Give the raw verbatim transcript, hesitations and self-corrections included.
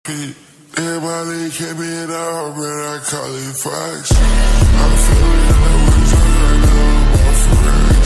Everybody came in out, but I call it Fox. I'm feeling like we're talking about for real.